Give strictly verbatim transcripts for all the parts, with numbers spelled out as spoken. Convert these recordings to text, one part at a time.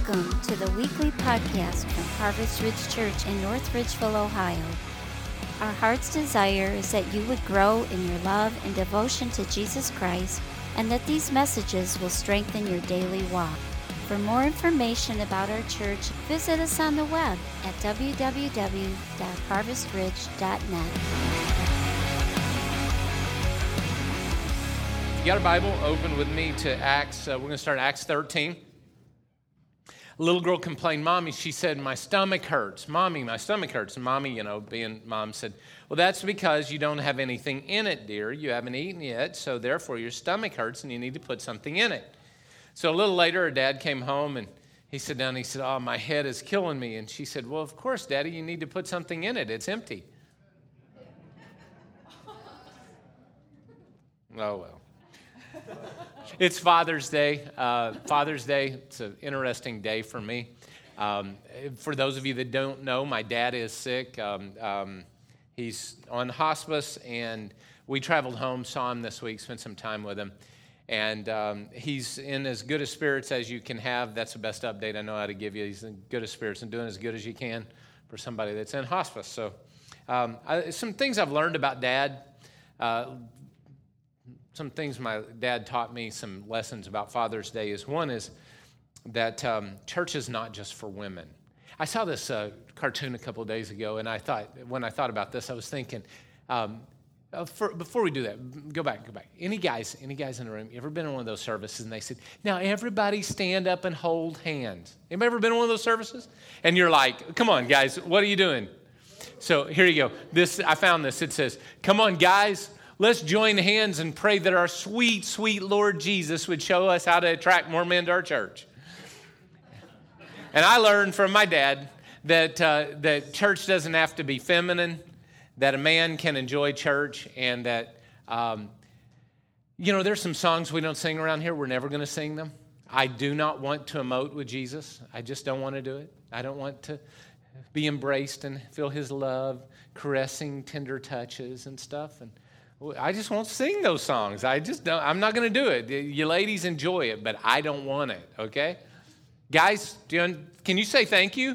Welcome to the weekly podcast from Harvest Ridge Church in North Ridgeville, Ohio. Our heart's desire is that you would grow in your love and devotion to Jesus Christ, and that these messages will strengthen your daily walk. For more information about our church, visit us on the web at w w w dot harvest ridge dot net. You got a Bible? Open with me to Acts. Uh, we're going to start Acts thirteen. A little girl complained, Mommy, she said, my stomach hurts. Mommy, my stomach hurts. And Mommy, you know, being mom, said, well, that's because you don't have anything in it, dear. You haven't eaten yet, so therefore your stomach hurts and you need to put something in it. So a little later, her dad came home and he sat down and he said, oh, my head is killing me. And she said, well, of course, Daddy, you need to put something in it. It's empty. Oh, well. It's Father's Day. Uh, Father's Day, it's an interesting day for me. Um, for those of you that don't know, my dad is sick. Um, um, he's on hospice, and we traveled home, saw him this week, spent some time with him. And um, he's in as good a spirits as you can have. That's the best update I know how to give you. He's in good a spirits and doing as good as you can for somebody that's in hospice. So um, I, some things I've learned about Dad. Uh, Some things my dad taught me, some lessons about Father's Day is one is that um, church is not just for women. I saw this uh, cartoon a couple of days ago, and I thought, when I thought about this, I was thinking, um, uh, for, before we do that, go back, go back. Any guys, any guys in the room, you ever been in one of those services and they said, now everybody stand up and hold hands? Anybody ever been in one of those services? And you're like, come on, guys, what are you doing? So here you go. This I found this. It says, come on, guys. Let's join hands and pray that our sweet, sweet Lord Jesus would show us how to attract more men to our church. And I learned from my dad that uh, that church doesn't have to be feminine, that a man can enjoy church, and that, um, you know, there's some songs we don't sing around here. We're never going to sing them. I do not want to emote with Jesus. I just don't want to do it. I don't want to be embraced and feel his love, caressing, tender touches and stuff. And I just won't sing those songs. I just don't. I'm not going to do it. You ladies enjoy it, but I don't want it, okay? Guys, do you, can you say thank you?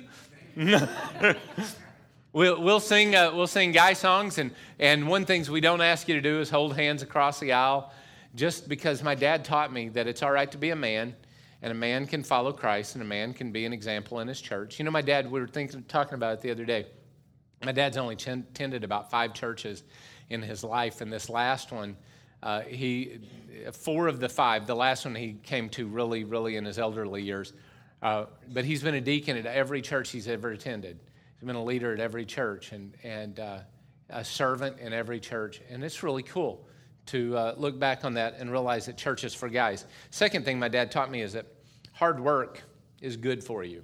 we'll we'll sing uh, we'll sing guy songs, and, and one thing we don't ask you to do is hold hands across the aisle, just because my dad taught me that it's all right to be a man, and a man can follow Christ, and a man can be an example in his church. You know, my dad, we were thinking, talking about it the other day. My dad's only tended about five churches in his life, and this last one, uh, he, four of the five, the last one he came to really, really in his elderly years, uh, but he's been a deacon at every church he's ever attended. He's been a leader at every church, and, and uh, a servant in every church, and it's really cool to uh, look back on that and realize that church is for guys. Second thing my dad taught me is that hard work is good for you.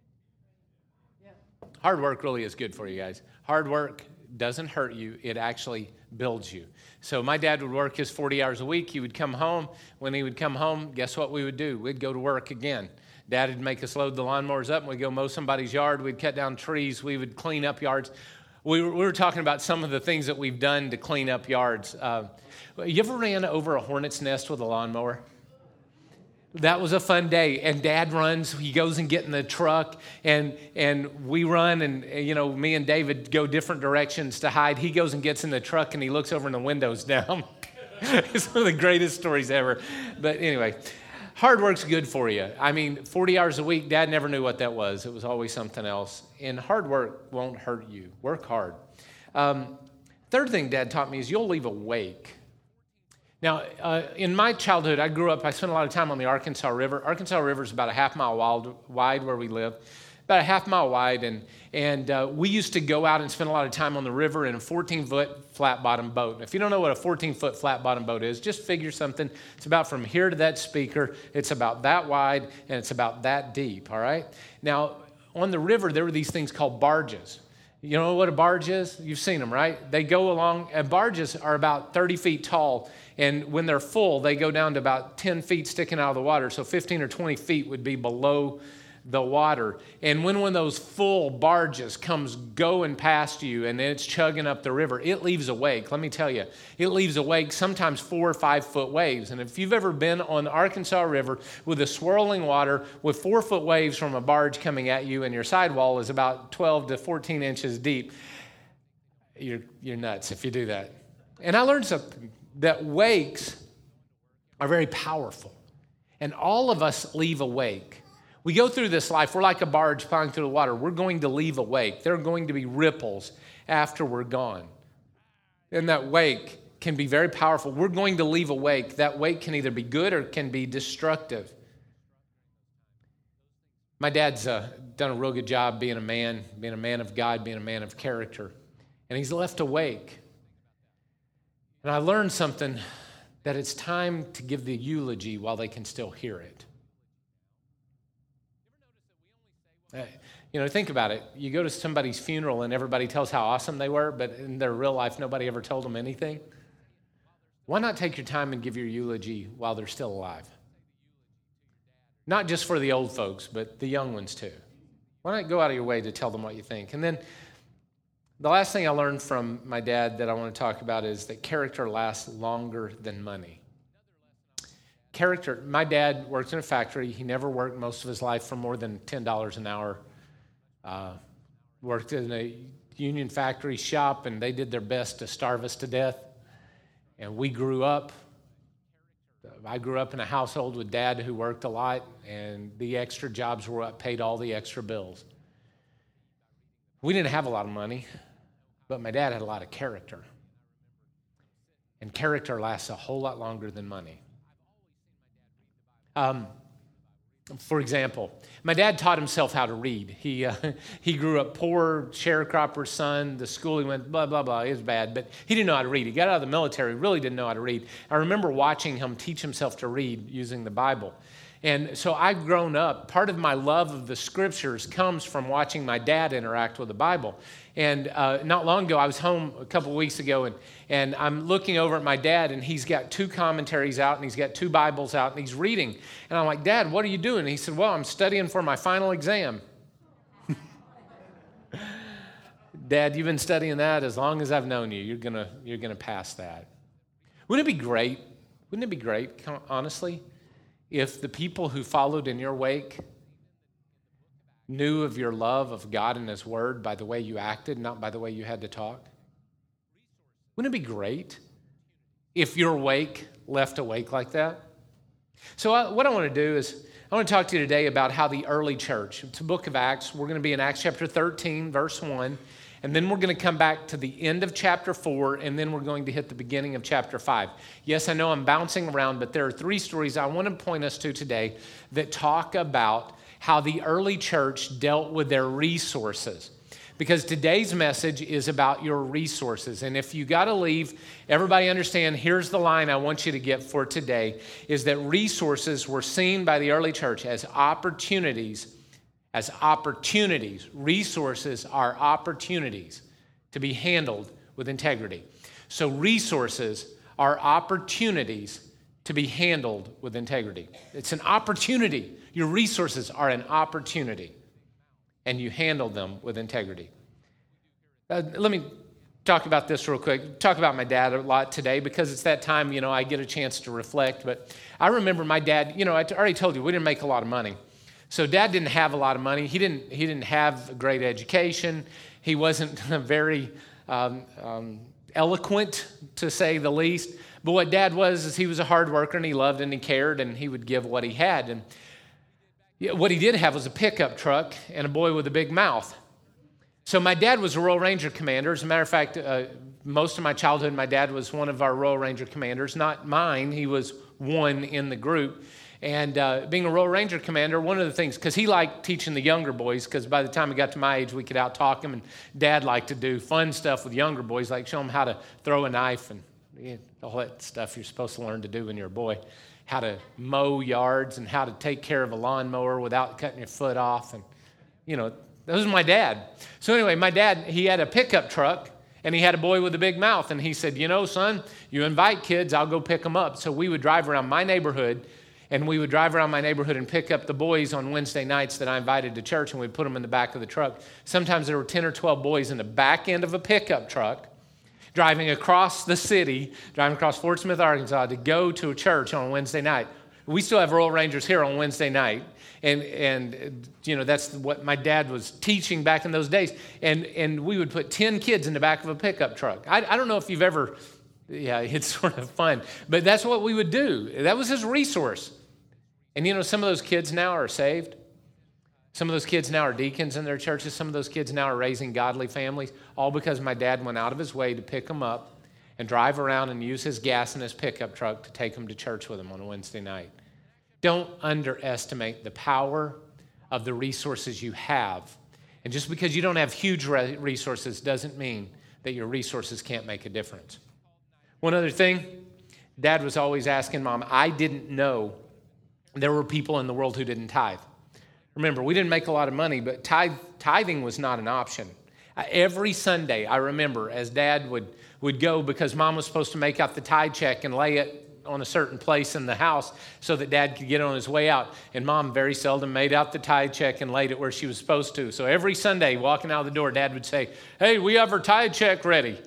Yeah. Hard work really is good for you guys. Hard work doesn't hurt you, it actually builds you. So my dad would work his forty hours a week. He would come home. When he would come home, guess what we would do? We'd go to work again. Dad would make us load the lawnmowers up, and we'd go mow somebody's yard. We'd cut down trees. We would clean up yards. We were, we were talking about some of the things that we've done to clean up yards. Uh, you ever ran over a hornet's nest with a lawnmower? That was a fun day, and Dad runs. He goes and get in the truck, and and we run, and you know, me and David go different directions to hide. He goes and gets in the truck, and he looks over, and the window's down. It's one of the greatest stories ever. But anyway, hard work's good for you. I mean, forty hours a week, Dad never knew what that was. It was always something else. And hard work won't hurt you. Work hard. Um, third thing Dad taught me is you'll leave a wake. Now, uh, in my childhood, I grew up, I spent a lot of time on the Arkansas River. Arkansas River is about a half mile wide, wide where we live, about a half mile wide. And, and uh, we used to go out and spend a lot of time on the river in a fourteen-foot flat-bottom boat. And if you don't know what a fourteen-foot flat-bottom boat is, just figure something. It's about from here to that speaker. It's about that wide, and it's about that deep, all right? Now, on the river, there were these things called barges. You know what a barge is? You've seen them, right? They go along, and barges are about thirty feet tall, and when they're full, they go down to about ten feet sticking out of the water, so fifteen or twenty feet would be below the water. And when one of those full barges comes going past you and it's chugging up the river, it leaves a wake. Let me tell you, it leaves a wake, sometimes four or five foot waves. And if you've ever been on the Arkansas River with the swirling water with four foot waves from a barge coming at you and your sidewall is about twelve to fourteen inches deep, you're, you're nuts if you do that. And I learned something, that wakes are very powerful. And all of us leave a wake. We go through this life, we're like a barge plowing through the water. We're going to leave a wake. There are going to be ripples after we're gone. And that wake can be very powerful. We're going to leave a wake. That wake can either be good or can be destructive. My dad's uh, done a real good job being a man, being a man of God, being a man of character. And he's left a wake. And I learned something, that it's time to give the eulogy while they can still hear it. Uh, you know, think about it. You go to somebody's funeral and everybody tells how awesome they were, but in their real life, nobody ever told them anything. Why not take your time and give your eulogy while they're still alive? Not just for the old folks, but the young ones too. Why not go out of your way to tell them what you think? And then the last thing I learned from my dad that I want to talk about is that character lasts longer than money. Character, my dad worked in a factory. He never worked most of his life for more than ten dollars an hour. Uh, worked in a union factory shop, and they did their best to starve us to death. And we grew up. I grew up in a household with dad who worked a lot, and the extra jobs were what paid all the extra bills. We didn't have a lot of money, but my dad had a lot of character. And character lasts a whole lot longer than money. Um, for example, my dad taught himself how to read. He uh, he grew up poor, sharecropper's son. The school he went, blah, blah, blah, it was bad. But he didn't know how to read. He got out of the military, really didn't know how to read. I remember watching him teach himself to read using the Bible. And so I've grown up. Part of my love of the scriptures comes from watching my dad interact with the Bible. And uh, not long ago, I was home a couple of weeks ago, and, and I'm looking over at my dad, and he's got two commentaries out, and he's got two Bibles out, and he's reading. And I'm like, Dad, what are you doing? And he said, well, I'm studying for my final exam. Dad, you've been studying that as long as I've known you. You're gonna, you're gonna pass that. Wouldn't it be great? Wouldn't it be great, honestly, if the people who followed in your wake knew of your love of God and His Word by the way you acted, not by the way you had to talk? Wouldn't it be great if your wake left a wake like that? So I, what I want to do is I want to talk to you today about how the early church, it's the book of Acts. We're going to be in Acts chapter thirteen, verse one. And then we're going to come back to the end of chapter four, and then we're going to hit the beginning of chapter five. Yes, I know I'm bouncing around, but there are three stories I want to point us to today that talk about how the early church dealt with their resources. Because today's message is about your resources. And if you got to leave, everybody understand, here's the line I want you to get for today, is that resources were seen by the early church as opportunities As opportunities. Resources are opportunities to be handled with integrity. So resources are opportunities to be handled with integrity. It's an opportunity. Your resources are an opportunity, and you handle them with integrity. Uh, let me talk about this real quick. Talk about my dad a lot today because it's that time, you know, I get a chance to reflect. But I remember my dad, you know, I already told you, we didn't make a lot of money. So Dad didn't have a lot of money. He didn't. He didn't have a great education. He wasn't very um, um, eloquent, to say the least. But what Dad was is he was a hard worker, and he loved and he cared, and he would give what he had. And what he did have was a pickup truck and a boy with a big mouth. So my dad was a Royal Ranger commander. As a matter of fact, uh, most of my childhood, my dad was one of our Royal Ranger commanders. Not mine. He was one in the group. And uh, being a Royal Ranger commander, one of the things, because he liked teaching the younger boys, because by the time he got to my age, we could out-talk him, and Dad liked to do fun stuff with younger boys, like show them how to throw a knife and you know, all that stuff you're supposed to learn to do when you're a boy, how to mow yards and how to take care of a lawnmower without cutting your foot off. And, you know, that was my dad. So anyway, my dad, he had a pickup truck, and he had a boy with a big mouth, and he said, you know, son, you invite kids, I'll go pick them up. So we would drive around my neighborhood, And we would drive around my neighborhood and pick up the boys on Wednesday nights that I invited to church, and we'd put them in the back of the truck. Sometimes there were ten or twelve boys in the back end of a pickup truck driving across the city, driving across Fort Smith, Arkansas, to go to a church on a Wednesday night. We still have Royal Rangers here on Wednesday night. And, and you know, that's what my dad was teaching back in those days. And, and we would put ten kids in the back of a pickup truck. I, I don't know if you've ever, yeah, it's sort of fun. But that's what we would do. That was his resource. And, you know, some of those kids now are saved. Some of those kids now are deacons in their churches. Some of those kids now are raising godly families, all because my dad went out of his way to pick them up and drive around and use his gas in his pickup truck to take them to church with him on a Wednesday night. Don't underestimate the power of the resources you have. And just because you don't have huge resources doesn't mean that your resources can't make a difference. One other thing, Dad was always asking Mom, I didn't know there were people in the world who didn't tithe. Remember, we didn't make a lot of money, but tithe, tithing was not an option. Uh, every Sunday, I remember, as Dad would, would go, because Mom was supposed to make out the tithe check and lay it on a certain place in the house so that Dad could get on his way out. And Mom very seldom made out the tithe check and laid it where she was supposed to. So every Sunday, walking out the door, Dad would say, hey, we have our tithe check ready.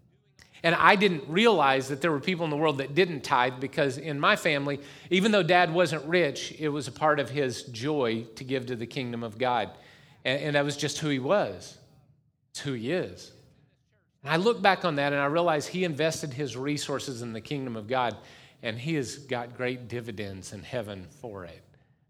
And I didn't realize that there were people in the world that didn't tithe, because in my family, even though Dad wasn't rich, it was a part of his joy to give to the kingdom of God. And, and that was just who he was. It's who he is. And I look back on that and I realize he invested his resources in the kingdom of God, and he has got great dividends in heaven for it.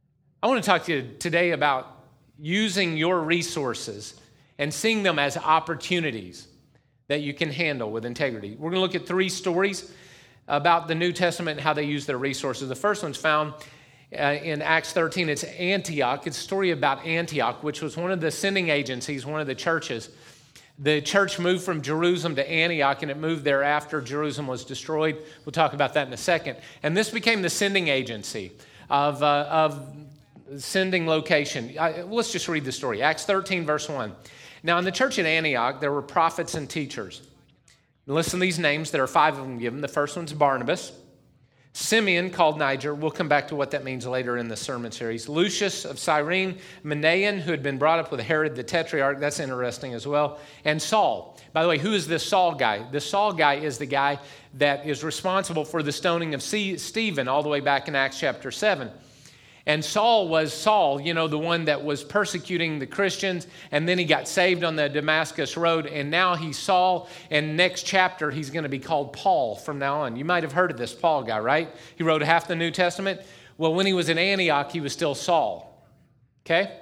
I want to talk to you today about using your resources and seeing them as opportunities that you can handle with integrity. We're going to look at three stories about the New Testament and how they use their resources. The first one's found uh, in Acts thirteen. It's Antioch. It's a story about Antioch, which was one of the sending agencies, one of the churches. The church moved from Jerusalem to Antioch, and it moved there after Jerusalem was destroyed. We'll talk about that in a second. And this became the sending agency of, uh, of sending location. I, let's just read the story. Acts thirteen, verse one. Now, in the church at Antioch, there were prophets and teachers. Listen to these names. There are five of them given. The first one's Barnabas. Simeon, called Niger. We'll come back to what that means later in the sermon series. Lucius of Cyrene. Manaen, who had been brought up with Herod the Tetrarch. That's interesting as well. And Saul. By the way, who is this Saul guy? This Saul guy is the guy that is responsible for the stoning of Stephen all the way back in Acts chapter seven. And Saul was Saul, you know, the one that was persecuting the Christians, and then he got saved on the Damascus road, and now he's Saul, and next chapter he's going to be called Paul from now on. You might have heard of this Paul guy, right? He wrote half the New Testament. Well, when he was in Antioch, he was still Saul, okay?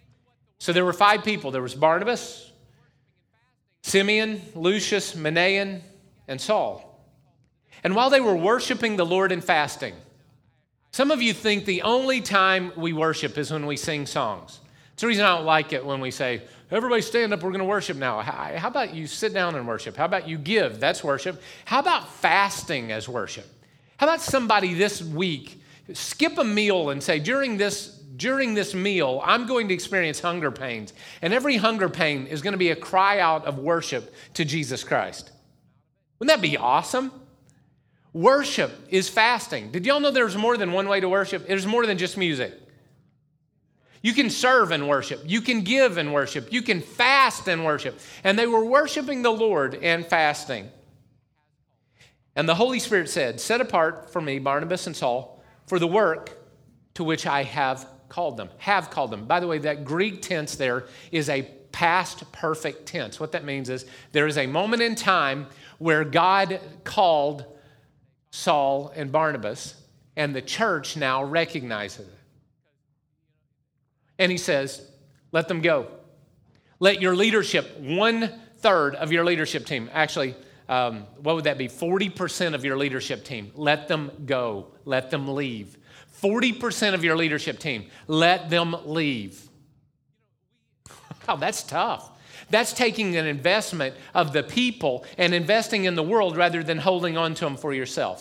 So there were five people. There was Barnabas, Simeon, Lucius, Manaen, and Saul. And while they were worshiping the Lord and fasting, some of you think the only time we worship is when we sing songs. It's the reason I don't like it when we say, everybody stand up, we're going to worship now. How about you sit down and worship? How about you give? That's worship. How about fasting as worship? How about somebody this week skip a meal and say, during this, during this meal, I'm going to experience hunger pains. And every hunger pain is going to be a cry out of worship to Jesus Christ. Wouldn't that be awesome? Worship is fasting. Did y'all know there's more than one way to worship? There's more than just music. You can serve and worship. You can give and worship. You can fast and worship. And they were worshiping the Lord and fasting. And the Holy Spirit said, set apart for me Barnabas and Saul for the work to which I have called them. Have called them. By the way, that Greek tense there is a past perfect tense. What that means is there is a moment in time where God called Saul and Barnabas, and the church now recognizes it. And he says, let them go. Let your leadership, one third of your leadership team, actually, um, what would that be? forty percent of your leadership team, let them go. Let them leave. forty percent of your leadership team, let them leave. Oh, that's tough. That's taking an investment of the people and investing in the world rather than holding on to them for yourself.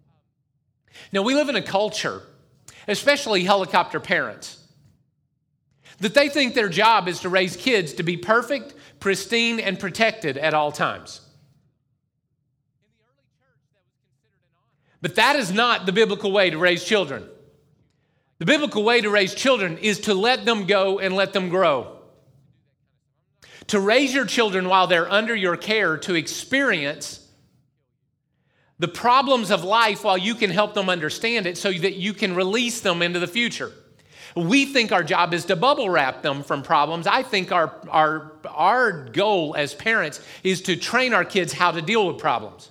Now, we live in a culture, especially helicopter parents, that they think their job is to raise kids to be perfect, pristine, and protected at all times. But that is not the biblical way to raise children. The biblical way to raise children is to let them go and let them grow. To raise your children while they're under your care, to experience the problems of life while you can help them understand it so that you can release them into the future. We think our job is to bubble wrap them from problems. I think our, our, our goal as parents is to train our kids how to deal with problems.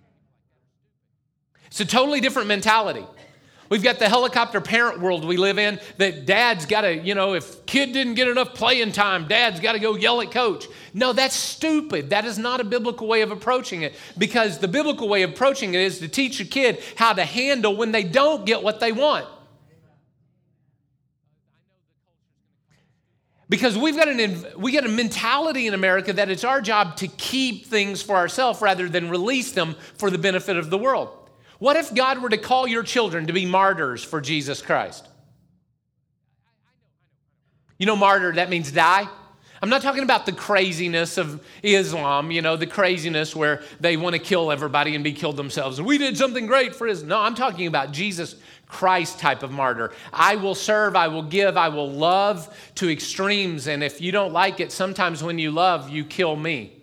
It's a totally different mentality. We've got the helicopter parent world we live in that dad's got to, you know, if kid didn't get enough playing time, dad's got to go yell at coach. No, that's stupid. That is not a biblical way of approaching it, because the biblical way of approaching it is to teach a kid how to handle when they don't get what they want. Because we've got an we got a mentality in America that it's our job to keep things for ourselves rather than release them for the benefit of the world. What if God were to call your children to be martyrs for Jesus Christ? You know, martyr, that means die. I'm not talking about the craziness of Islam, you know, the craziness where they want to kill everybody and be killed themselves. We did something great for Islam. No, I'm talking about Jesus Christ type of martyr. I will serve, I will give, I will love to extremes. And if you don't like it, sometimes when you love, you kill me.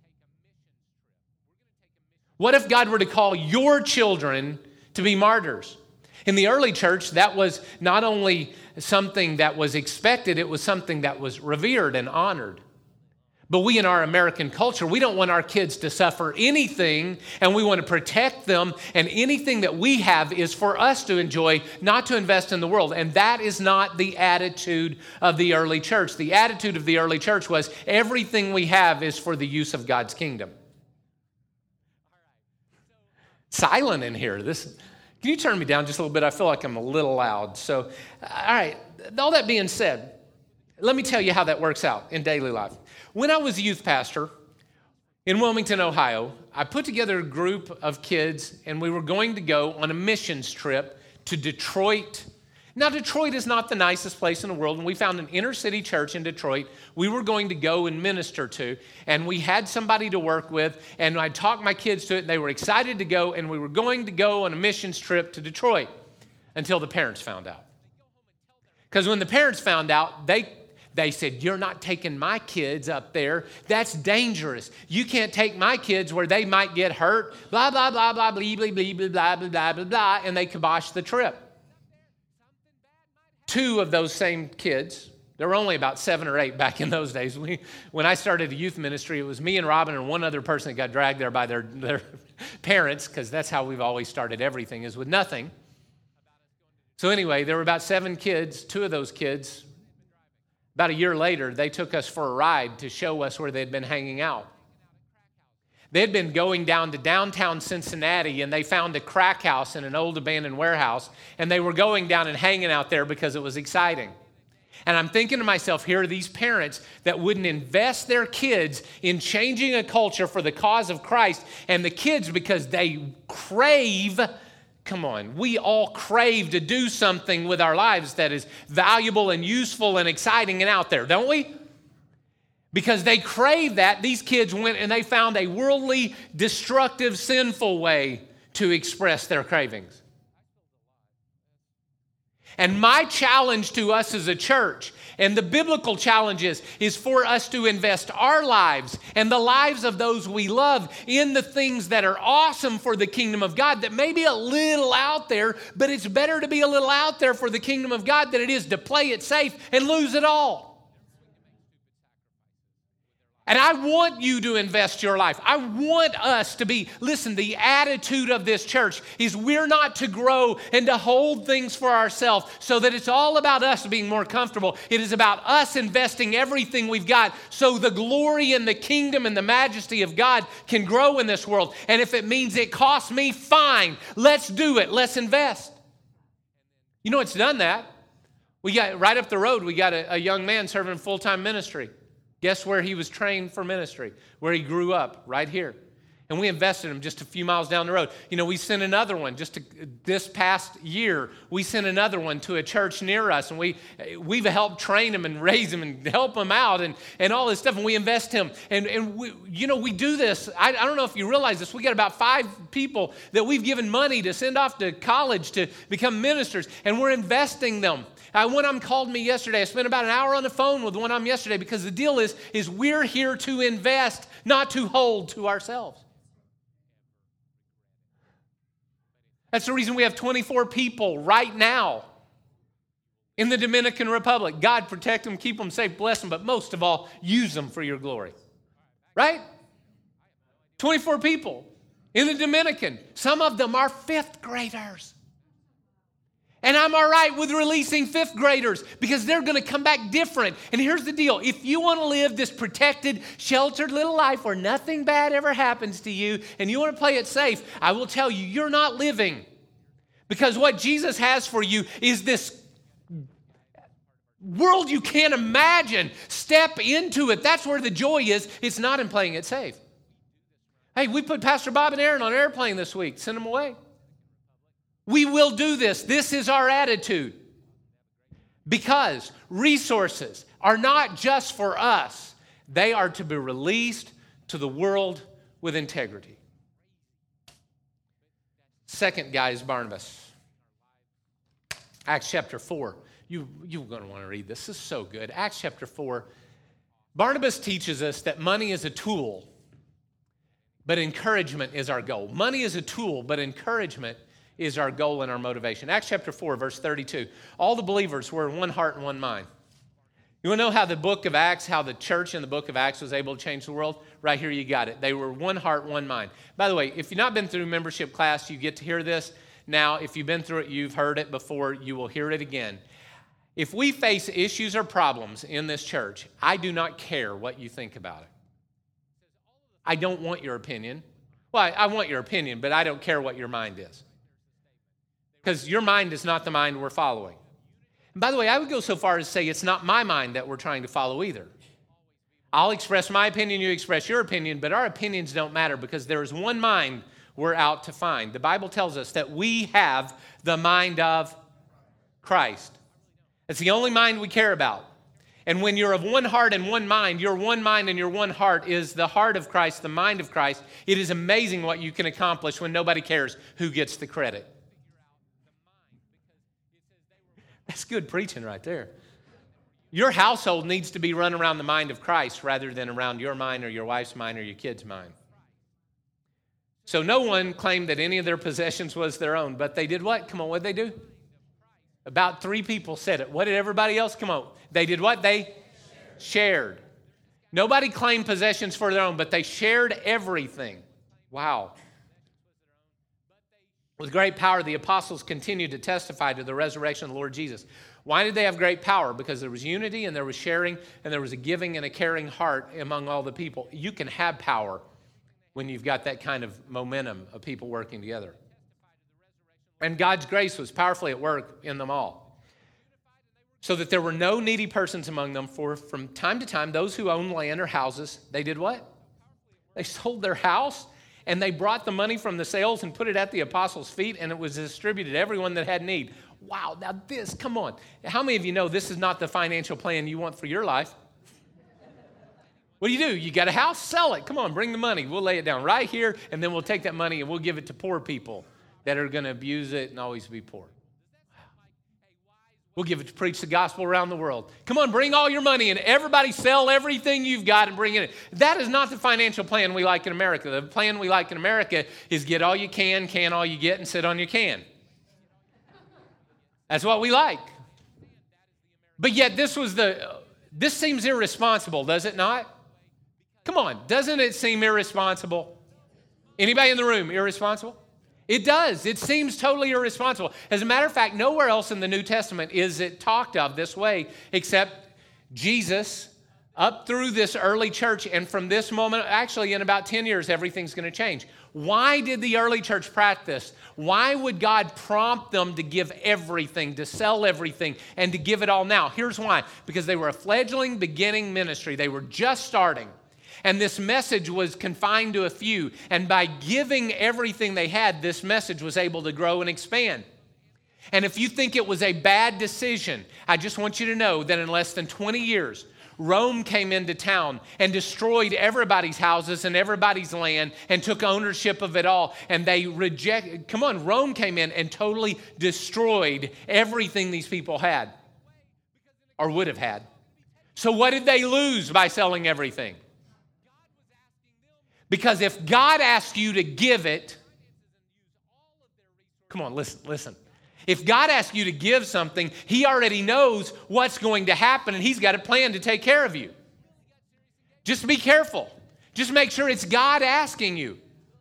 What if God were to call your children to be martyrs? In the early church, that was not only something that was expected, it was something that was revered and honored. But we in our American culture, we don't want our kids to suffer anything, and we want to protect them, and anything that we have is for us to enjoy, not to invest in the world. And that is not the attitude of the early church. The attitude of the early church was everything we have is for the use of God's kingdom. Silent in here. This, can you turn me down just a little bit? I feel like I'm a little loud. So, all right, all that being said, let me tell you how that works out in daily life. When I was a youth pastor in Wilmington, Ohio, I put together a group of kids, and we were going to go on a missions trip to Detroit. Now, Detroit is not the nicest place in the world, and we found an inner city church in Detroit we were going to go and minister to, and we had somebody to work with, and I talked my kids to it, and they were excited to go, and we were going to go on a missions trip to Detroit until the parents found out. Because when the parents found out, they they said, "You're not taking my kids up there. That's dangerous. You can't take my kids where they might get hurt, blah, blah, blah, blah, blah, blah, blah, blah, blah, blah, blah, blah, blah," and they kiboshed the trip. Two of those same kids, there were only about seven or eight back in those days. We, when I started a youth ministry, it was me and Robin and one other person that got dragged there by their, their parents, because that's how we've always started everything, is with nothing. So anyway, there were about seven kids. Two of those kids, about a year later, they took us for a ride to show us where they'd been hanging out. They'd been going down to downtown Cincinnati, and they found a crack house in an old abandoned warehouse, and they were going down and hanging out there because it was exciting. And I'm thinking to myself, here are these parents that wouldn't invest their kids in changing a culture for the cause of Christ, and the kids, because they crave, come on, we all crave to do something with our lives that is valuable and useful and exciting and out there, don't we? Because they crave that, these kids went and they found a worldly, destructive, sinful way to express their cravings. And my challenge to us as a church, and the biblical challenge is, is for us to invest our lives and the lives of those we love in the things that are awesome for the kingdom of God, that may be a little out there, but it's better to be a little out there for the kingdom of God than it is to play it safe and lose it all. And I want you to invest your life. I want us to be, listen, the attitude of this church is we're not to grow and to hold things for ourselves so that it's all about us being more comfortable. It is about us investing everything we've got so the glory and the kingdom and the majesty of God can grow in this world. And if it means it costs me, fine. Let's do it. Let's invest. You know, it's done that. We got right up the road, we got a, a young man serving full-time ministry. Guess where he was trained for ministry? Where he grew up, right here. And we invested them just a few miles down the road. You know, we sent another one just to, this past year. We sent another one to a church near us, and we, we've helped train them and raise them and help them out and, and all this stuff, and we invest him. And, and we, you know, we do this. I, I don't know if you realize this. We got about five people that we've given money to send off to college to become ministers, and we're investing them. Uh, one of them called me yesterday. I spent about an hour on the phone with one of them yesterday because the deal is, is we're here to invest, not to hold to ourselves. That's the reason we have twenty-four people right now in the Dominican Republic. God, protect them, keep them safe, bless them, but most of all, use them for your glory. Right? twenty-four people in the Dominican. Some of them are fifth graders. And I'm all right with releasing fifth graders because they're going to come back different. And here's the deal. If you want to live this protected, sheltered little life where nothing bad ever happens to you and you want to play it safe, I will tell you, you're not living. Because what Jesus has for you is this world you can't imagine. Step into it. That's where the joy is. It's not in playing it safe. Hey, we put Pastor Bob and Aaron on an airplane this week. Send them away. We will do this. This is our attitude. Because resources are not just for us. They are to be released to the world with integrity. Second guy is Barnabas. Acts chapter four. You, you're going to want to read this. This is so good. Acts chapter four. Barnabas teaches us that money is a tool, but encouragement is our goal. Money is a tool, but encouragement is our goal and our motivation. Acts chapter four, verse thirty-two. All the believers were in one heart and one mind. You want to know how the book of Acts, how the church in the book of Acts was able to change the world? Right here, you got it. They were one heart, one mind. By the way, if you've not been through membership class, you get to hear this. Now, if you've been through it, you've heard it before, you will hear it again. If we face issues or problems in this church, I do not care what you think about it. I don't want your opinion. Well, I, I want your opinion, but I don't care what your mind is. Because your mind is not the mind we're following. And by the way, I would go so far as to say it's not my mind that we're trying to follow either. I'll express my opinion, you express your opinion, but our opinions don't matter because there is one mind we're out to find. The Bible tells us that we have the mind of Christ. It's the only mind we care about. And when you're of one heart and one mind, your one mind and your one heart is the heart of Christ, the mind of Christ. It is amazing what you can accomplish when nobody cares who gets the credit. That's good preaching right there. Your household needs to be run around the mind of Christ rather than around your mind or your wife's mind or your kid's mind. So no one claimed that any of their possessions was their own, but they did what? Come on, what did they do? About three people said it. What did everybody else? Come on. They did what? They shared. shared. Nobody claimed possessions for their own, but they shared everything. Wow. With great power, the apostles continued to testify to the resurrection of the Lord Jesus. Why did they have great power? Because there was unity and there was sharing and there was a giving and a caring heart among all the people. You can have power when you've got that kind of momentum of people working together. And God's grace was powerfully at work in them all. So that there were no needy persons among them, for from time to time, those who owned land or houses, they did what? They sold their house and they brought the money from the sales and put it at the apostles' feet, and it was distributed to everyone that had need. Wow, now this, come on. How many of you know this is not the financial plan you want for your life? What do you do? You got a house? Sell it. Come on, bring the money. We'll lay it down right here, and then we'll take that money and we'll give it to poor people that are going to abuse it and always be poor. We'll give it to preach the gospel around the world. Come on, bring all your money and everybody sell everything you've got and bring it in. That is not the financial plan we like in America. The plan we like in America is get all you can, can all you get, and sit on your can. That's what we like. But yet this was the, this seems irresponsible, does it not? Come on, doesn't it seem irresponsible? Anybody in the room irresponsible? It does. It seems totally irresponsible. As a matter of fact, nowhere else in the New Testament is it talked of this way except Jesus up through this early church. And from this moment, actually in about ten years, everything's going to change. Why did the early church practice? Why would God prompt them to give everything, to sell everything, and to give it all now? Here's why. Because they were a fledgling beginning ministry. They were just starting. And this message was confined to a few. And by giving everything they had, this message was able to grow and expand. And if you think it was a bad decision, I just want you to know that in less than twenty years, Rome came into town and destroyed everybody's houses and everybody's land and took ownership of it all. And they rejected, come on, Rome came in and totally destroyed everything these people had or would have had. So what did they lose by selling everything? Because if God asks you to give it, come on, listen, listen. If God asks you to give something, he already knows what's going to happen, and he's got a plan to take care of you. Just be careful. Just make sure it's God asking you.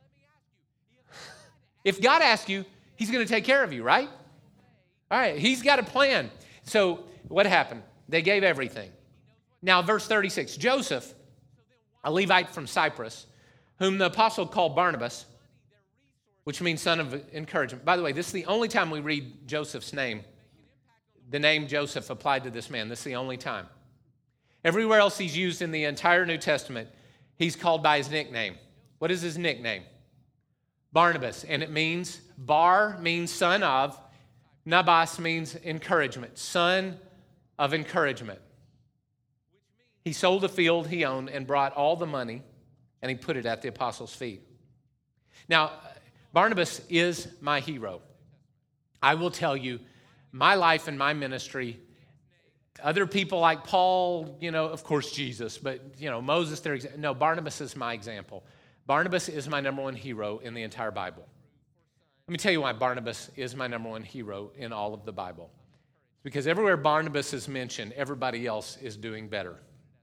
If God asks you, he's going to take care of you, right? All right, he's got a plan. So what happened? They gave everything. Now, verse thirty-six, Joseph, a Levite from Cyprus, whom the apostle called Barnabas, which means son of encouragement. By the way, this is the only time we read Joseph's name. The name Joseph applied to this man. This is the only time. Everywhere else he's used in the entire New Testament, he's called by his nickname. What is his nickname? Barnabas. And it means, Bar means son of, Nabas means encouragement, son of encouragement. He sold the field he owned and brought all the money, and he put it at the apostles' feet. Now, Barnabas is my hero. I will tell you, my life and my ministry, other people like Paul, you know, of course Jesus, but, you know, Moses, their exa- no, Barnabas is my example. Barnabas is my number one hero in the entire Bible. Let me tell you why Barnabas is my number one hero in all of the Bible. Because everywhere Barnabas is mentioned, everybody else is doing better.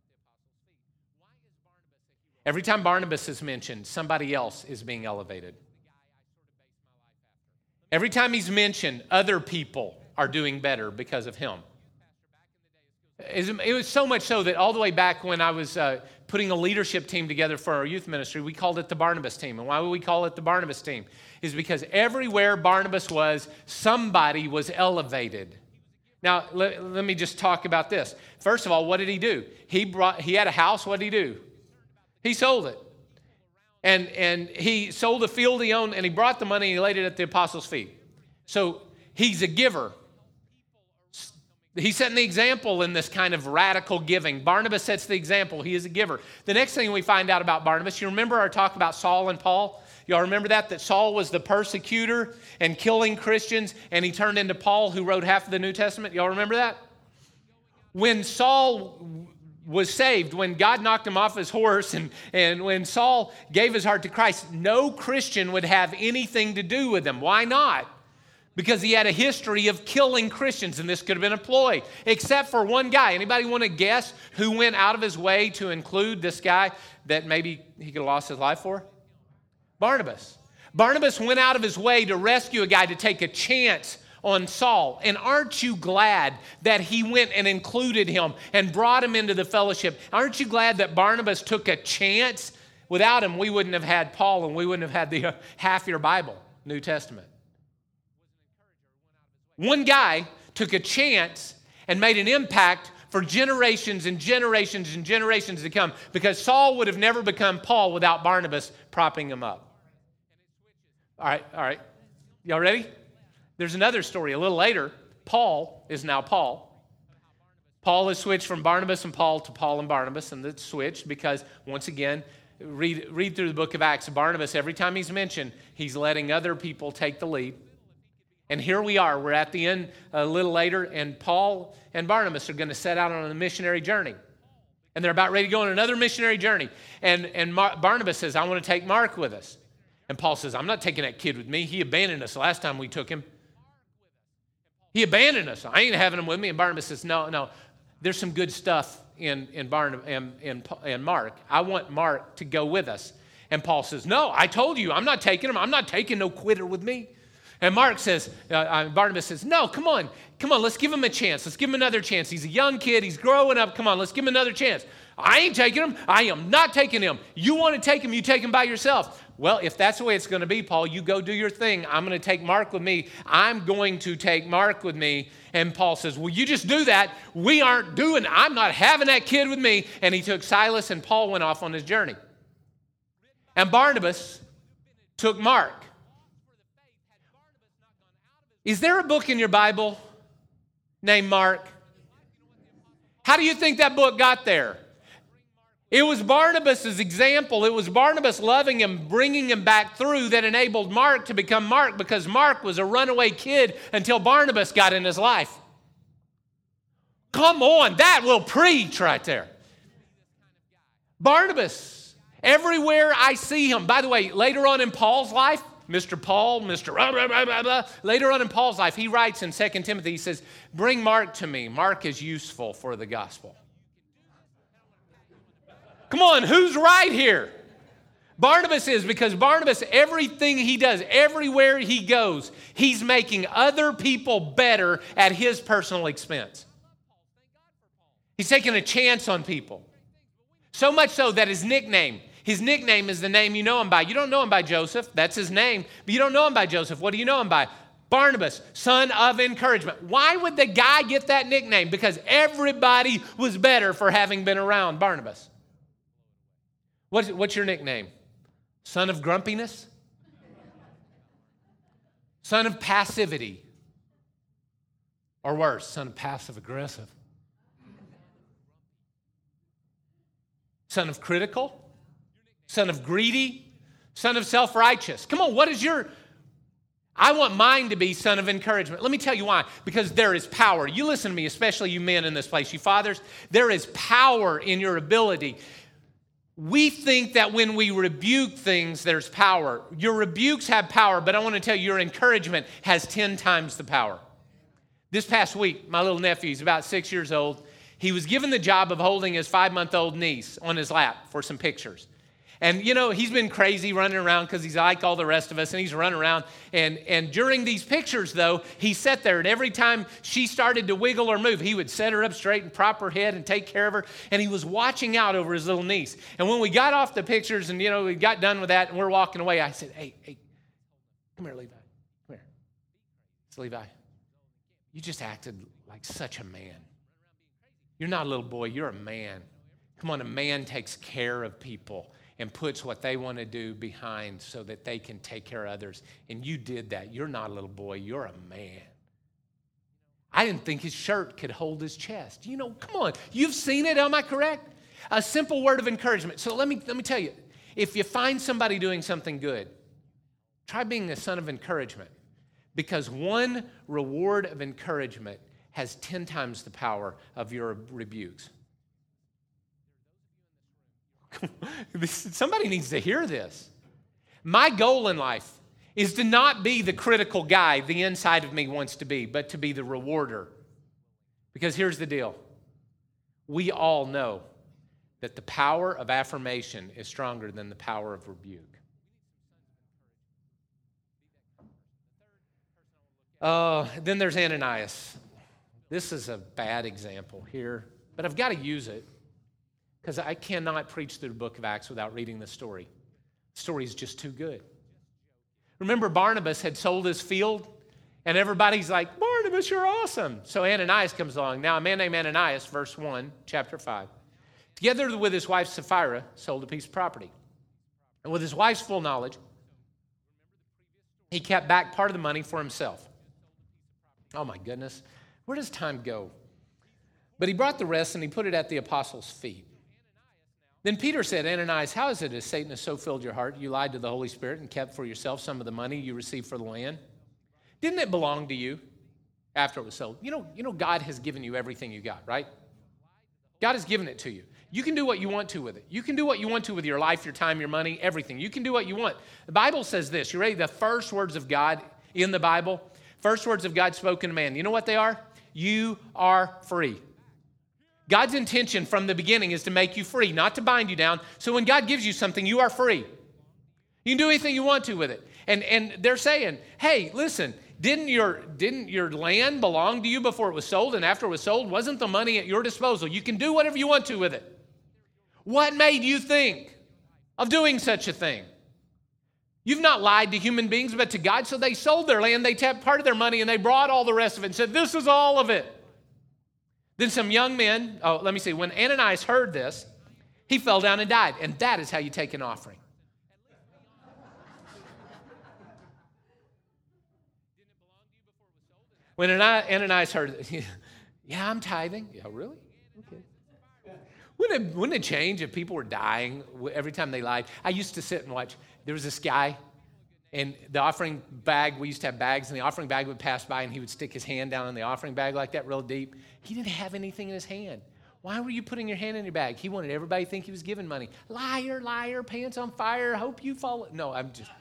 Every time Barnabas is mentioned, somebody else is being elevated. Every time he's mentioned, other people are doing better because of him. It was so much so that all the way back when I was uh, putting a leadership team together for our youth ministry, we called it the Barnabas team. And why would we call it the Barnabas team? Is because everywhere Barnabas was, somebody was elevated. Now, let, let me just talk about this. First of all, what did he do? He brought. He had a house. What did he do? He sold it. And, and he sold the field he owned, and he brought the money and he laid it at the apostles' feet. So he's a giver. He's setting the example in this kind of radical giving. Barnabas sets the example. He is a giver. The next thing we find out about Barnabas, you remember our talk about Saul and Paul? Y'all remember that? That Saul was the persecutor and killing Christians, and he turned into Paul, who wrote half of the New Testament. Y'all remember that? When Saul was saved, when God knocked him off his horse, and, and when Saul gave his heart to Christ, no Christian would have anything to do with him. Why not? Because he had a history of killing Christians, and this could have been a ploy, except for one guy. Anybody want to guess who went out of his way to include this guy that maybe he could have lost his life for? Barnabas. Barnabas went out of his way to rescue a guy, to take a chance on Saul. And aren't you glad that he went and included him and brought him into the fellowship? Aren't you glad that Barnabas took a chance? Without him, we wouldn't have had Paul, and we wouldn't have had the uh, half your Bible, New Testament. One guy took a chance and made an impact for generations and generations and generations to come, because Saul would have never become Paul without Barnabas propping him up. All right, all right. Y'all ready? There's another story. A little later, Paul is now Paul. Paul has switched from Barnabas and Paul to Paul and Barnabas, and it's switched because, once again, read, read through the book of Acts. Barnabas, every time he's mentioned, he's letting other people take the lead. And here we are. We're at the end a little later, and Paul and Barnabas are going to set out on a missionary journey. And they're about ready to go on another missionary journey. And, and Mar- Barnabas says, I want to take Mark with us. And Paul says, I'm not taking that kid with me. He abandoned us last time we took him. He abandoned us. I ain't having him with me. And Barnabas says, no, no, there's some good stuff in, in, Barnabas, in, in, in Mark. I want Mark to go with us. And Paul says, no, I told you, I'm not taking him. I'm not taking no quitter with me. And Mark says, uh, Barnabas says, no, come on. Come on, let's give him a chance. Let's give him another chance. He's a young kid. He's growing up. Come on, let's give him another chance. I ain't taking him. I am not taking him. You want to take him, you take him by yourself. well, if that's the way it's going to be, Paul, you go do your thing. I'm going to take Mark with me. I'm going to take Mark with me. And Paul says, well, you just do that. We aren't doing it. I'm not having that kid with me. And he took Silas, and Paul went off on his journey. And Barnabas took Mark. Is there a book in your Bible named Mark? How do you think that book got there? It was Barnabas' example. It was Barnabas loving him, bringing him back through that enabled Mark to become Mark, because Mark was a runaway kid until Barnabas got in his life. Come on, that will preach right there. Barnabas, everywhere I see him. By the way, later on in Paul's life, Mister Paul, Mister Blah, blah, blah, blah, blah. Later on in Paul's life, he writes in Second Timothy, he says, bring Mark to me. Mark is useful for the gospel. Come on, who's right here? Barnabas is, because Barnabas, everything he does, everywhere he goes, he's making other people better at his personal expense. He's taking a chance on people. So much so that his nickname, his nickname is the name you know him by. You don't know him by Joseph. That's his name. But you don't know him by Joseph. What do you know him by? Barnabas, son of encouragement. Why would the guy get that nickname? Because everybody was better for having been around Barnabas. What's, what's your nickname? Son of grumpiness? Son of passivity? Or worse, son of passive aggressive? Son of critical? Son of greedy? Son of self-righteous? Come on, what is your... I want mine to be son of encouragement. Let me tell you why. Because there is power. You listen to me, especially you men in this place, you fathers. There is power in your ability. We think that when we rebuke things, there's power. Your rebukes have power, but I want to tell you, your encouragement has ten times the power. This past week, my little nephew, he's about six years old. He was given the job of holding his five-month-old niece on his lap for some pictures. And, you know, he's been crazy running around because he's like all the rest of us, and he's running around. And, and during these pictures, though, he sat there, and every time she started to wiggle or move, he would set her up straight and prop her head and take care of her. And he was watching out over his little niece. And when we got off the pictures and, you know, we got done with that and we're walking away, I said, hey, hey, come here, Levi. Come here. It's Levi. You just acted like such a man. You're not a little boy. You're a man. Come on, a man takes care of people and puts what they want to do behind so that they can take care of others. And you did that. You're not a little boy. You're a man. I didn't think his shirt could hold his chest. You know, come on. You've seen it. Am I correct? A simple word of encouragement. So let me, let me tell you, if you find somebody doing something good, try being a son of encouragement. Because one reward of encouragement has ten times the power of your rebukes. Somebody needs to hear this. My goal in life is to not be the critical guy the inside of me wants to be, but to be the rewarder. Because here's the deal. We all know that the power of affirmation is stronger than the power of rebuke. Uh, then there's Ananias. This is a bad example here, but I've got to use it. Because I cannot preach through the book of Acts without reading the story. The story is just too good. Remember, Barnabas had sold his field, and everybody's like, Barnabas, you're awesome. So Ananias comes along. Now, a man named Ananias, verse one, chapter five, together with his wife Sapphira, sold a piece of property. And with his wife's full knowledge, he kept back part of the money for himself. Oh, my goodness. Where does time go? But he brought the rest, and he put it at the apostles' feet. Then Peter said, Ananias, how is it as Satan has so filled your heart, you lied to the Holy Spirit and kept for yourself some of the money you received for the land? Didn't it belong to you after it was sold? You know, you know God has given you everything you got, right? God has given it to you. You can do what you want to with it. You can do what you want to with your life, your time, your money, everything. You can do what you want. The Bible says this. You ready? The first words of God in the Bible, first words of God spoken to man. You know what they are? You are free. God's intention from the beginning is to make you free, not to bind you down. So when God gives you something, you are free. You can do anything you want to with it. And, and they're saying, hey, listen, didn't your, didn't your land belong to you before it was sold? And after it was sold, wasn't the money at your disposal? You can do whatever you want to with it. What made you think of doing such a thing? You've not lied to human beings, but to God. So they sold their land, they tapped part of their money, and they brought all the rest of it and said, this is all of it. Then some young men, oh, let me see, when Ananias heard this, he fell down and died. And that is how you take an offering. When Ananias heard it, yeah, I'm tithing. Yeah, really? Okay. Wouldn't it, wouldn't it change if people were dying every time they lied? I used to sit and watch. There was this guy, and the offering bag, we used to have bags, and the offering bag would pass by, and he would stick his hand down in the offering bag like that real deep. He didn't have anything in his hand. Why were you putting your hand in your bag? He wanted everybody to think he was giving money. Liar, liar, pants on fire, hope you fall. No, I'm just...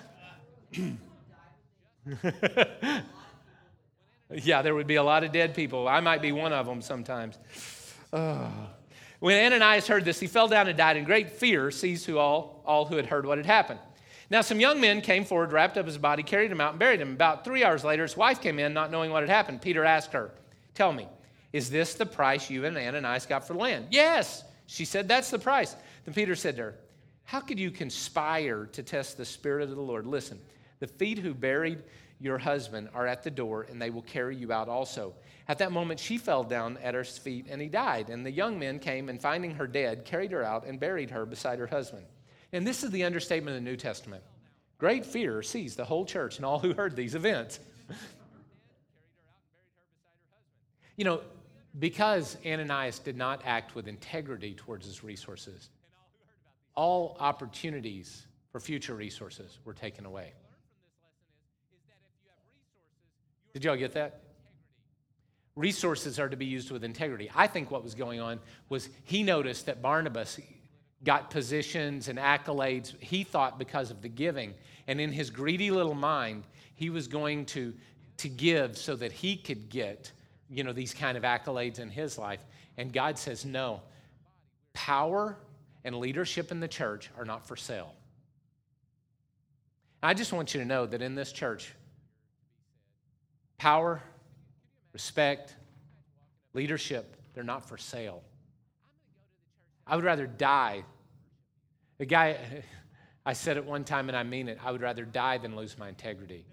Yeah, there would be a lot of dead people. I might be one of them sometimes. Oh. When Ananias heard this, he fell down and died in great fear, seized who all, all who had heard what had happened. Now some young men came forward, wrapped up his body, carried him out, and buried him. About three hours later, his wife came in, not knowing what had happened. Peter asked her, tell me, is this the price you and Ananias got for the land? Yes. She said, that's the price. Then Peter said to her, how could you conspire to test the Spirit of the Lord? Listen, the feet who buried your husband are at the door, and they will carry you out also. At that moment, she fell down at her feet, and he died. And the young men came, and finding her dead, carried her out and buried her beside her husband. And this is the understatement of the New Testament. Great fear seized the whole church and all who heard these events. You know, because Ananias did not act with integrity towards his resources, all opportunities for future resources were taken away. Did y'all get that? Resources are to be used with integrity. I think what was going on was he noticed that Barnabas got positions and accolades, he thought, because of the giving. And in his greedy little mind, he was going to, to give so that he could get, you know, these kind of accolades in his life. And God says, no, power and leadership in the church are not for sale. I just want you to know that in this church, power, respect, leadership, they're not for sale. I would rather die. The guy, I said it one time and I mean it, I would rather die than lose my integrity.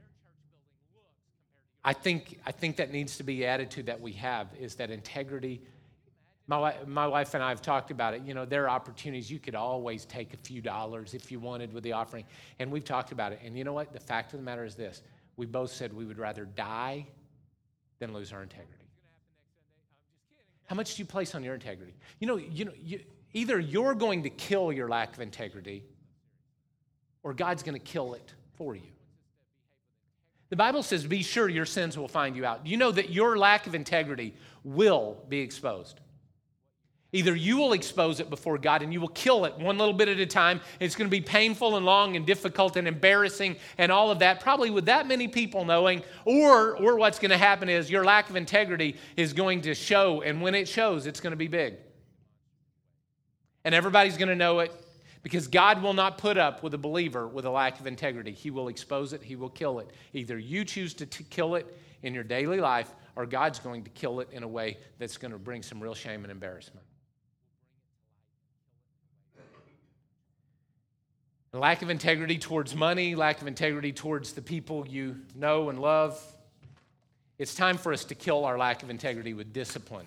I think, I think that needs to be the attitude that we have, is that integrity. My, my wife and I have talked about it. You know, there are opportunities. You could always take a few dollars if you wanted with the offering. And we've talked about it. And you know what? The fact of the matter is this. We both said we would rather die than lose our integrity. How much do you place on your integrity? You know, you know, you, either you're going to kill your lack of integrity or God's going to kill it for you. The Bible says, be sure your sins will find you out. You know that your lack of integrity will be exposed. Either you will expose it before God and you will kill it one little bit at a time. It's going to be painful and long and difficult and embarrassing and all of that, probably with that many people knowing. Or, or what's going to happen is your lack of integrity is going to show, and when it shows, it's going to be big. And everybody's going to know it, because God will not put up with a believer with a lack of integrity. He will expose it. He will kill it. Either you choose to t- kill it in your daily life, or God's going to kill it in a way that's going to bring some real shame and embarrassment. Lack of integrity towards money, lack of integrity towards the people you know and love. It's time for us to kill our lack of integrity with discipline.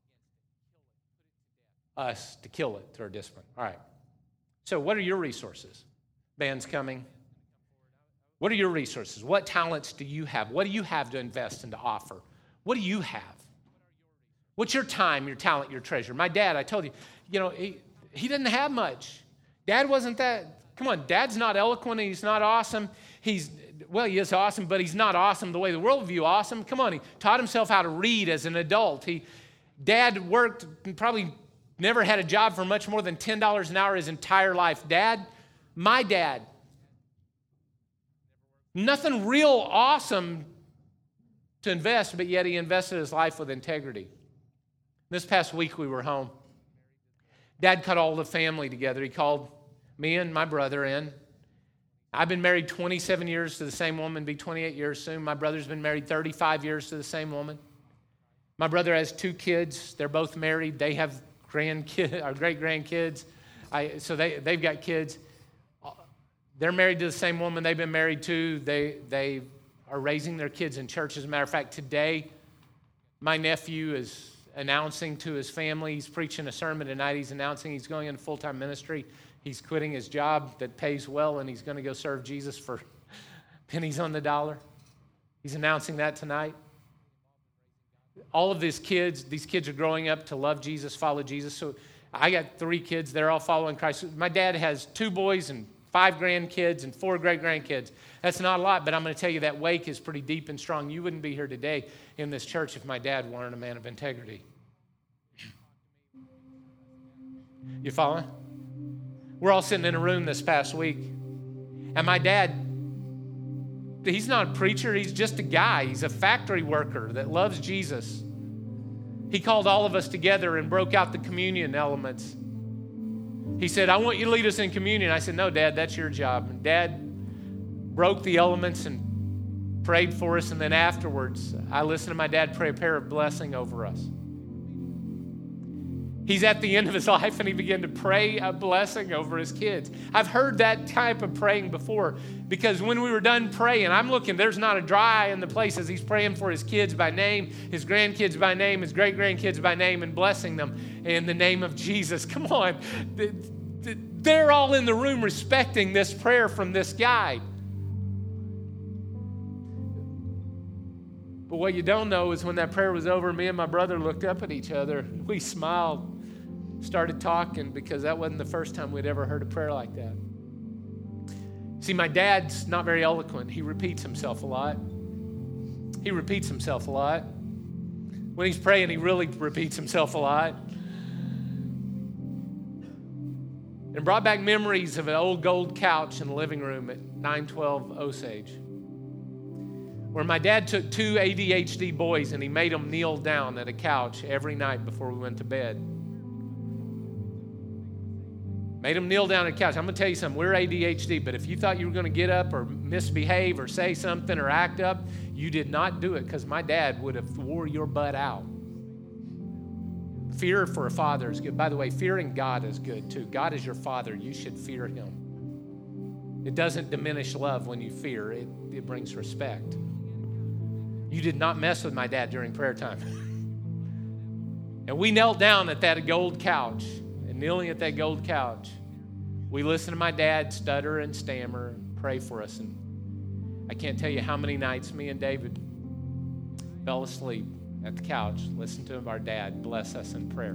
Us to kill it through our discipline. All right. So what are your resources? Band's coming. What are your resources? What talents do you have? What do you have to invest and to offer? What do you have? What's your time, your talent, your treasure? My dad, I told you, you know, he, he didn't have much. Dad wasn't that... Come on, Dad's not eloquent, he's not awesome. He's, well, he is awesome, but he's not awesome the way the world view awesome. Come on, he taught himself how to read as an adult. He, Dad worked, probably never had a job for much more than ten dollars an hour his entire life. Dad, my dad, nothing real awesome to invest, but yet he invested his life with integrity. This past week we were home. Dad called all the family together. He called me and my brother in. I've been married twenty-seven years to the same woman, be twenty-eight years soon. My brother's been married thirty-five years to the same woman. My brother has two kids. They're both married. They have grandkids, or great-grandkids. I, so they, they've got kids. They're married to the same woman they've been married to. They, they are raising their kids in church. As a matter of fact, today, my nephew is announcing to his family, he's preaching a sermon tonight, he's announcing he's going into full-time ministry. He's quitting his job that pays well, and he's going to go serve Jesus for pennies on the dollar. He's announcing that tonight. All of these kids, these kids are growing up to love Jesus, follow Jesus. So I got three kids. They're all following Christ. My dad has two boys and five grandkids and four great-grandkids. That's not a lot, but I'm going to tell you that wake is pretty deep and strong. You wouldn't be here today in this church if my dad weren't a man of integrity. You following? We're all sitting in a room this past week, and my dad, he's not a preacher. He's just a guy. He's a factory worker that loves Jesus. He called all of us together and broke out the communion elements. He said, I want you to lead us in communion. I said, no, Dad, that's your job. And Dad broke the elements and prayed for us. And then afterwards, I listened to my dad pray a prayer of blessing over us. He's at the end of his life, and he began to pray a blessing over his kids. I've heard that type of praying before, because when we were done praying, I'm looking, there's not a dry eye in the place as he's praying for his kids by name, his grandkids by name, his great-grandkids by name, and blessing them in the name of Jesus. Come on. They're all in the room respecting this prayer from this guy. But what you don't know is when that prayer was over, me and my brother looked up at each other. We smiled, started talking, because that wasn't the first time we'd ever heard a prayer like that. See, my dad's not very eloquent. He repeats himself a lot. He repeats himself a lot. When he's praying, he really repeats himself a lot. And brought back memories of an old gold couch in the living room at nine twelve Osage, where my dad took two A D H D boys and he made them kneel down at a couch every night before we went to bed. Made them kneel down at a couch. I'm going to tell you something. We're A D H D, but if you thought you were going to get up or misbehave or say something or act up, you did not do it, because my dad would have wore your butt out. Fear for a father is good. By the way, fearing God is good too. God is your father. You should fear him. It doesn't diminish love when you fear. It, it brings respect. You did not mess with my dad during prayer time. And we knelt down at that gold couch, and kneeling at that gold couch, we listened to my dad stutter and stammer and pray for us. And I can't tell you how many nights me and David fell asleep at the couch, listened to our dad bless us in prayer.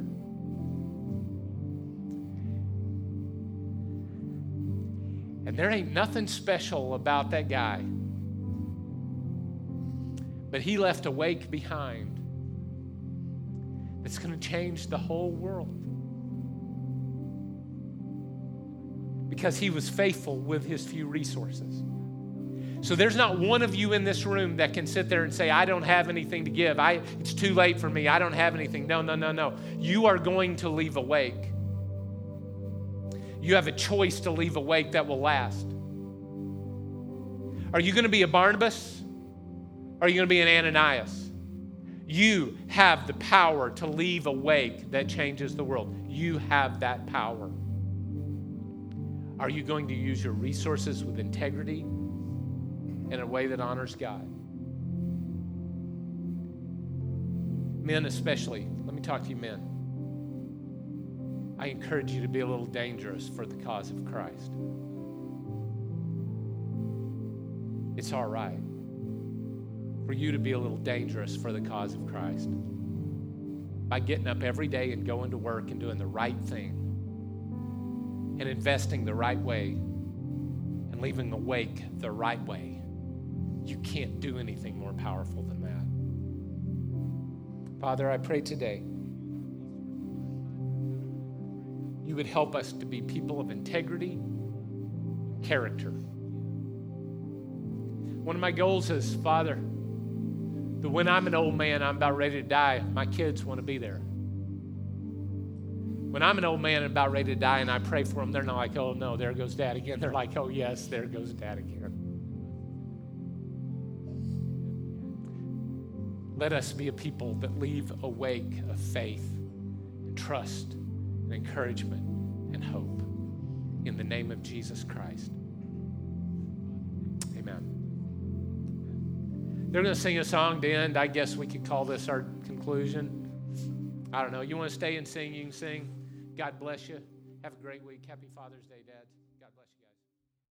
And there ain't nothing special about that guy, but he left a wake behind that's going to change the whole world, because he was faithful with his few resources. So there's not one of you in this room that can sit there and say, I don't have anything to give. I, it's too late for me. I don't have anything. No, no, no, no. You are going to leave a wake. You have a choice to leave a wake that will last. Are you going to be a Barnabas? Or are you going to be an Ananias? You have the power to leave a wake that changes the world. You have that power. Are you going to use your resources with integrity in a way that honors God? Men especially, let me talk to you men. I encourage you to be a little dangerous for the cause of Christ. It's all right for you to be a little dangerous for the cause of Christ by getting up every day and going to work and doing the right thing and investing the right way and leaving the wake the right way. You can't do anything more powerful than that. Father, I pray today you would help us to be people of integrity, character. One of my goals is, Father, that when I'm an old man, I'm about ready to die, my kids want to be there. When I'm an old man and about ready to die and I pray for them, they're not like, oh no, there goes Dad again. They're like, oh yes, there goes Dad again. Let us be a people that leave a wake of faith and trust and encouragement and hope. In the name of Jesus Christ. They're going to sing a song to end. I guess we could call this our conclusion. I don't know. You want to stay and sing? You can sing. God bless you. Have a great week. Happy Father's Day, Dads.